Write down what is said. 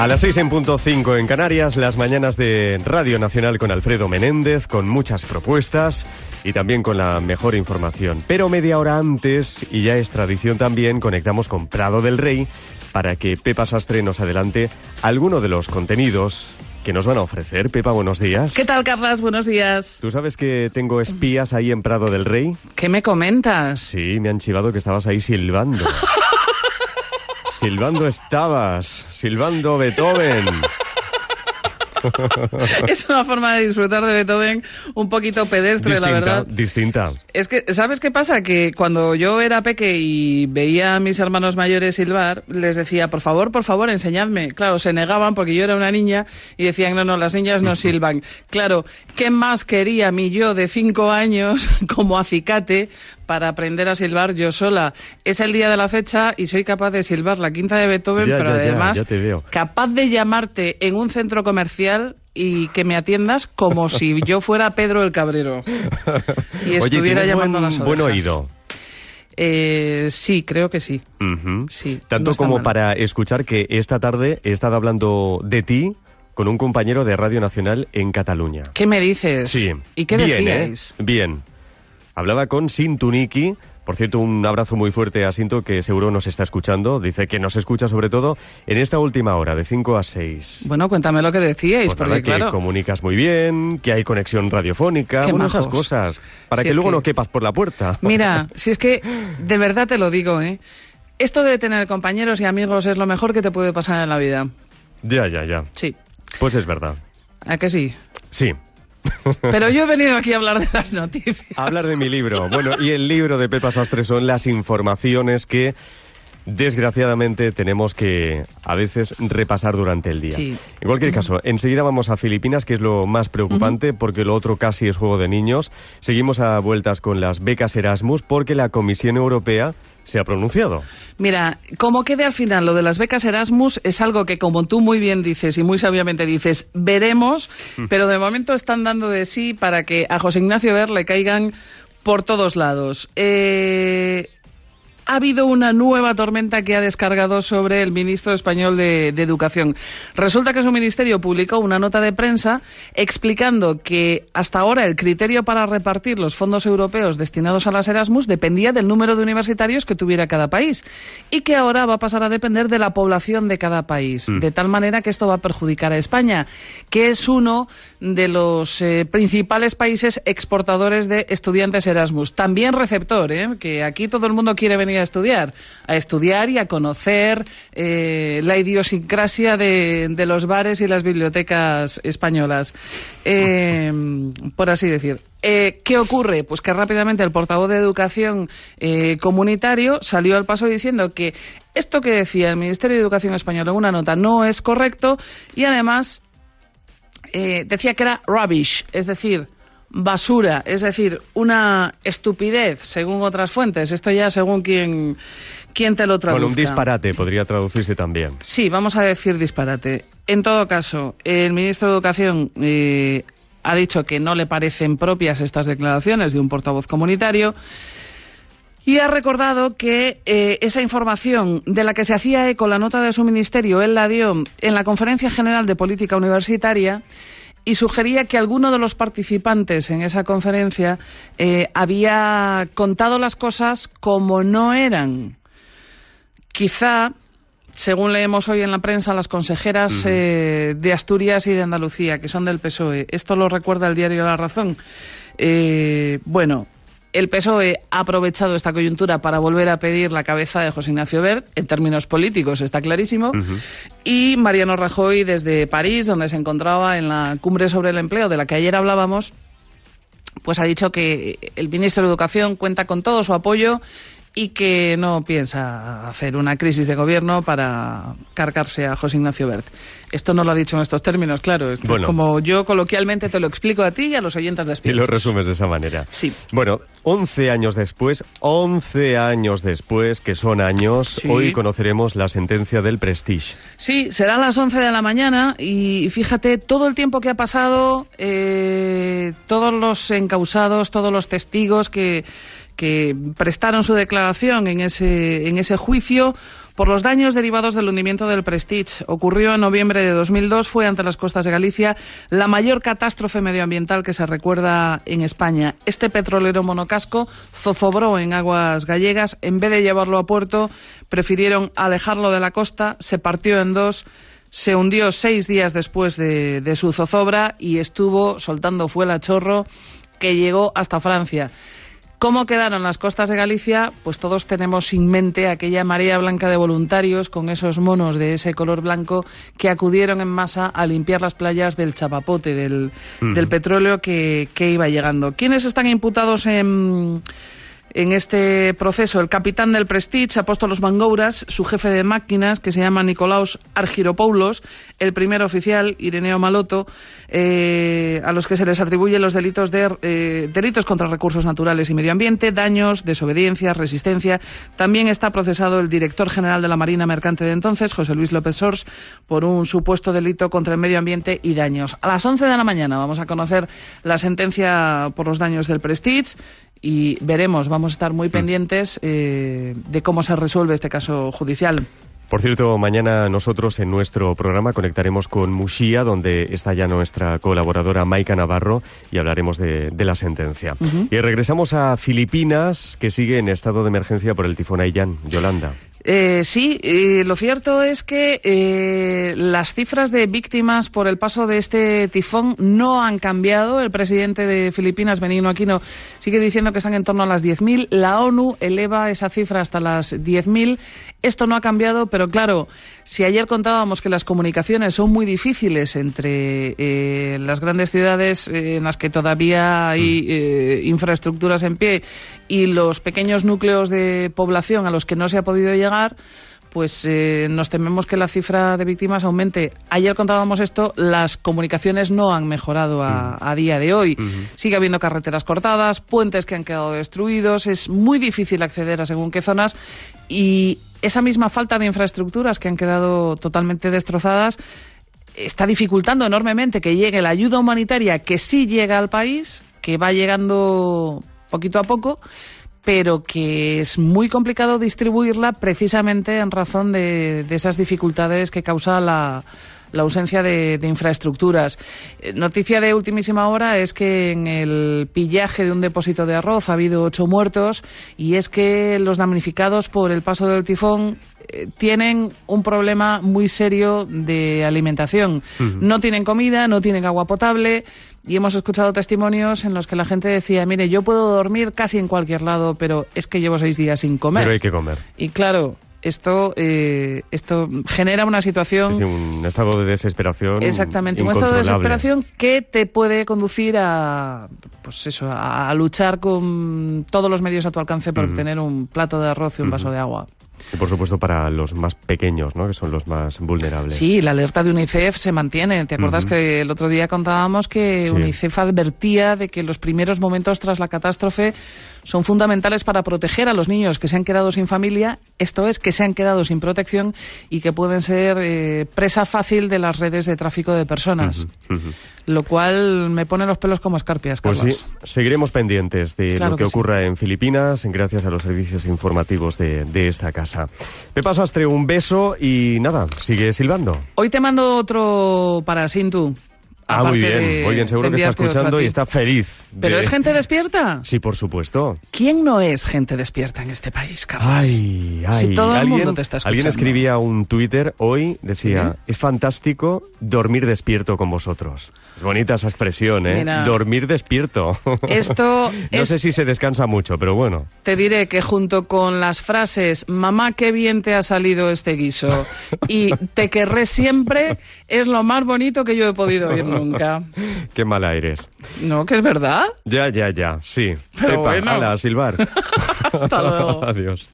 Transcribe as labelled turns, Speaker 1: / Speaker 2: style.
Speaker 1: A las 6:05 en Canarias, las mañanas de Radio Nacional con Alfredo Menéndez, con muchas propuestas y también con la mejor información. Pero media hora antes, y ya es tradición también, conectamos con Prado del Rey para que Pepa Sastre nos adelante alguno de los contenidos que nos van a ofrecer. Pepa, buenos días.
Speaker 2: ¿Qué tal, Carlas? Buenos días.
Speaker 1: ¿Tú sabes que tengo espías ahí en Prado del Rey?
Speaker 2: ¿Qué me comentas?
Speaker 1: Sí, me han chivado que estabas ahí silbando. Silbando estabas, silbando Beethoven.
Speaker 2: Es una forma de disfrutar de Beethoven un poquito pedestre, la verdad.
Speaker 1: Distinta.
Speaker 2: Es que, ¿sabes qué pasa? Que cuando yo era peque y veía a mis hermanos mayores silbar, les decía, por favor, enseñadme. Claro, se negaban porque yo era una niña y decían, no, las niñas no silban. Claro, ¿qué más quería mi yo de 5 años como acicate para aprender a silbar yo sola? Es el día de la fecha y soy capaz de silbar la quinta de Beethoven, pero además
Speaker 1: ya te veo.
Speaker 2: Capaz de llamarte en un centro comercial y que me atiendas como si yo fuera Pedro el Cabrero y estuviera llamando a las ovejas.
Speaker 1: Buen oído.
Speaker 2: Sí, creo que sí.
Speaker 1: Uh-huh.
Speaker 2: Sí,
Speaker 1: tanto
Speaker 2: no
Speaker 1: como
Speaker 2: mal.
Speaker 1: para escuchar que esta tarde he estado hablando de ti con un compañero de Radio Nacional en Cataluña.
Speaker 2: ¿Qué me dices?
Speaker 1: Sí.
Speaker 2: ¿Y qué
Speaker 1: bien,
Speaker 2: decíais?
Speaker 1: Bien. Hablaba con Sintuniki. Por cierto, un abrazo muy fuerte a Sinto, que seguro nos está escuchando. Dice que nos escucha sobre todo en esta última hora, de 5 a 6.
Speaker 2: Bueno, cuéntame lo que decíais,
Speaker 1: Pues
Speaker 2: porque
Speaker 1: nada,
Speaker 2: claro...
Speaker 1: que comunicas muy bien, que hay conexión radiofónica,
Speaker 2: Qué
Speaker 1: bueno, esas
Speaker 2: majos.
Speaker 1: cosas, para
Speaker 2: Si
Speaker 1: que
Speaker 2: es
Speaker 1: luego
Speaker 2: que-
Speaker 1: no quepas por la puerta.
Speaker 2: Mira, si es que de verdad te lo digo, ¿eh? Esto de tener compañeros y amigos es lo mejor que te puede pasar en la vida.
Speaker 1: Ya.
Speaker 2: Sí.
Speaker 1: Pues es verdad.
Speaker 2: ¿A que sí?
Speaker 1: Sí.
Speaker 2: Pero yo he venido aquí a hablar de las noticias.
Speaker 1: Hablar de mi libro. Bueno, y el libro de Pepa Sastre son las informaciones que, desgraciadamente, tenemos que a veces repasar durante el día.
Speaker 2: Sí.
Speaker 1: En cualquier caso, enseguida vamos a Filipinas, que es lo más preocupante, porque lo otro casi es juego de niños. Seguimos a vueltas con las becas Erasmus, porque la Comisión Europea se ha pronunciado.
Speaker 2: Mira, como quede al final lo de las becas Erasmus es algo que, como tú muy bien dices y muy sabiamente dices, veremos, pero de momento están dando de sí para que a José Ignacio Wert le caigan por todos lados. Ha habido una nueva tormenta que ha descargado sobre el ministro español de Educación. Resulta que su ministerio publicó una nota de prensa explicando que hasta ahora el criterio para repartir los fondos europeos destinados a las Erasmus dependía del número de universitarios que tuviera cada país y que ahora va a pasar a depender de la población de cada país, de tal manera que esto va a perjudicar a España, que es uno de los principales países exportadores de estudiantes Erasmus. También receptor, que aquí todo el mundo quiere venir a estudiar y a conocer la idiosincrasia de los bares y las bibliotecas españolas, por así decir. ¿Qué ocurre? Pues que rápidamente el portavoz de Educación comunitario salió al paso diciendo que esto que decía el Ministerio de Educación español en una nota no es correcto y además decía que era rubbish, es decir, basura, es decir, una estupidez, según otras fuentes. Esto ya según quien te lo traduzca.
Speaker 1: Bueno, un disparate podría traducirse también.
Speaker 2: Sí, vamos a decir disparate. En todo caso, el ministro de Educación ha dicho que no le parecen propias estas declaraciones de un portavoz comunitario y ha recordado que esa información de la que se hacía eco la nota de su ministerio, él la dio en la Conferencia General de Política Universitaria y sugería que alguno de los participantes en esa conferencia había contado las cosas como no eran. Quizá, según leemos hoy en la prensa, las consejeras de Asturias y de Andalucía, que son del PSOE, esto lo recuerda el diario La Razón, bueno, el PSOE ha aprovechado esta coyuntura para volver a pedir la cabeza de José Ignacio Wert, en términos políticos está clarísimo, y Mariano Rajoy desde París, donde se encontraba en la cumbre sobre el empleo de la que ayer hablábamos, pues ha dicho que el ministro de Educación cuenta con todo su apoyo y que no piensa hacer una crisis de gobierno para cargarse a José Ignacio Wert. Esto no lo ha dicho en estos términos, claro. Esto
Speaker 1: Bueno.
Speaker 2: es como yo coloquialmente te lo explico a ti y a los oyentes de
Speaker 1: Y
Speaker 2: Espíritus.
Speaker 1: lo resumes de esa manera.
Speaker 2: Sí.
Speaker 1: Bueno, 11 años después, que son años,
Speaker 2: Sí.
Speaker 1: hoy conoceremos la sentencia del Prestige.
Speaker 2: Sí, será a las 11 de la mañana y fíjate todo el tiempo que ha pasado, todos los encausados, todos los testigos que que prestaron su declaración en ese juicio por los daños derivados del hundimiento del Prestige. Ocurrió en noviembre de 2002, fue ante las costas de Galicia la mayor catástrofe medioambiental que se recuerda en España. Este petrolero monocasco zozobró en aguas gallegas. En vez de llevarlo a puerto, prefirieron alejarlo de la costa, se partió en dos, se hundió 6 días después de su zozobra y estuvo soltando fuel a chorro que llegó hasta Francia. ¿Cómo quedaron las costas de Galicia? Pues todos tenemos en mente aquella marea blanca de voluntarios con esos monos de ese color blanco que acudieron en masa a limpiar las playas del chapapote, del petróleo que iba llegando. ¿Quiénes están imputados en este proceso? El capitán del Prestige, Apóstolos Mangouras, su jefe de máquinas, que se llama Nicolaos Argyropoulos, el primer oficial, Ireneo Maloto, a los que se les atribuyen los delitos contra recursos naturales y medio ambiente, daños, desobediencia, resistencia. También está procesado el director general de la Marina Mercante de entonces, José Luis López Sors, por un supuesto delito contra el medio ambiente y daños. A las 11 de la mañana vamos a conocer la sentencia por los daños del Prestige y veremos, vamos a estar muy pendientes de cómo se resuelve este caso judicial.
Speaker 1: Por cierto, mañana nosotros en nuestro programa conectaremos con Muxía, donde está ya nuestra colaboradora Maika Navarro, y hablaremos de la sentencia. Y regresamos a Filipinas, que sigue en estado de emergencia por el tifón Haiyan. Yolanda.
Speaker 2: Sí, lo cierto es que las cifras de víctimas por el paso de este tifón no han cambiado. El presidente de Filipinas, Benigno Aquino, sigue diciendo que están en torno a las 10.000. La ONU eleva esa cifra hasta las 10.000. Esto no ha cambiado, pero claro, si ayer contábamos que las comunicaciones son muy difíciles entre las grandes ciudades en las que todavía hay infraestructuras en pie y los pequeños núcleos de población a los que no se ha podido llegar, pues nos tememos que la cifra de víctimas aumente. Ayer contábamos esto, las comunicaciones no han mejorado a día de hoy. Sigue habiendo carreteras cortadas, puentes que han quedado destruidos, es muy difícil acceder a según qué zonas y esa misma falta de infraestructuras que han quedado totalmente destrozadas está dificultando enormemente que llegue la ayuda humanitaria que sí llega al país, que va llegando poquito a poco, pero que es muy complicado distribuirla precisamente en razón de esas dificultades que causa la ausencia de infraestructuras. Noticia de ultimísima hora es que en el pillaje de un depósito de arroz ha habido 8 muertos y es que los damnificados por el paso del tifón tienen un problema muy serio de alimentación. No tienen comida, no tienen agua potable y hemos escuchado testimonios en los que la gente decía, mire, yo puedo dormir casi en cualquier lado, pero es que llevo 6 días sin comer.
Speaker 1: Pero hay que comer.
Speaker 2: Y claro, esto genera una situación...
Speaker 1: Es un estado de desesperación.
Speaker 2: Exactamente, un estado de desesperación que te puede conducir a luchar con todos los medios a tu alcance por obtener un plato de arroz y un vaso de agua.
Speaker 1: Y por supuesto para los más pequeños, ¿no?, que son los más vulnerables.
Speaker 2: Sí, la alerta de UNICEF se mantiene. ¿Te acuerdas que el otro día contábamos que UNICEF advertía de que los primeros momentos tras la catástrofe son fundamentales para proteger a los niños que se han quedado sin familia, esto es, que se han quedado sin protección y que pueden ser presa fácil de las redes de tráfico de personas? Lo cual me pone los pelos como escarpias, Carlos.
Speaker 1: Pues sí, seguiremos pendientes de lo que ocurra en Filipinas, gracias a los servicios informativos de esta casa. Pepa Sastre, un beso y nada, sigue silbando.
Speaker 2: Hoy te mando otro para Sintu.
Speaker 1: Muy bien, seguro que está escuchando y está feliz.
Speaker 2: ¿Pero es gente despierta?
Speaker 1: Sí, por supuesto.
Speaker 2: ¿Quién no es gente despierta en este país, Carlos?
Speaker 1: Ay,
Speaker 2: si todo el mundo te está escuchando.
Speaker 1: Alguien escribía un Twitter hoy, decía, es fantástico dormir despierto con vosotros. Es bonita esa expresión, ¿eh?
Speaker 2: Mira,
Speaker 1: dormir despierto.
Speaker 2: Esto
Speaker 1: no sé si se descansa mucho, pero bueno.
Speaker 2: Te diré que junto con las frases, mamá, qué bien te ha salido este guiso, y te querré siempre, es lo más bonito que yo he podido oír nunca.
Speaker 1: Qué mala eres.
Speaker 2: No, que es verdad.
Speaker 1: Ya, sí.
Speaker 2: Pero
Speaker 1: Pepa,
Speaker 2: bueno.
Speaker 1: ala, a silbar.
Speaker 2: Hasta luego.
Speaker 1: Adiós.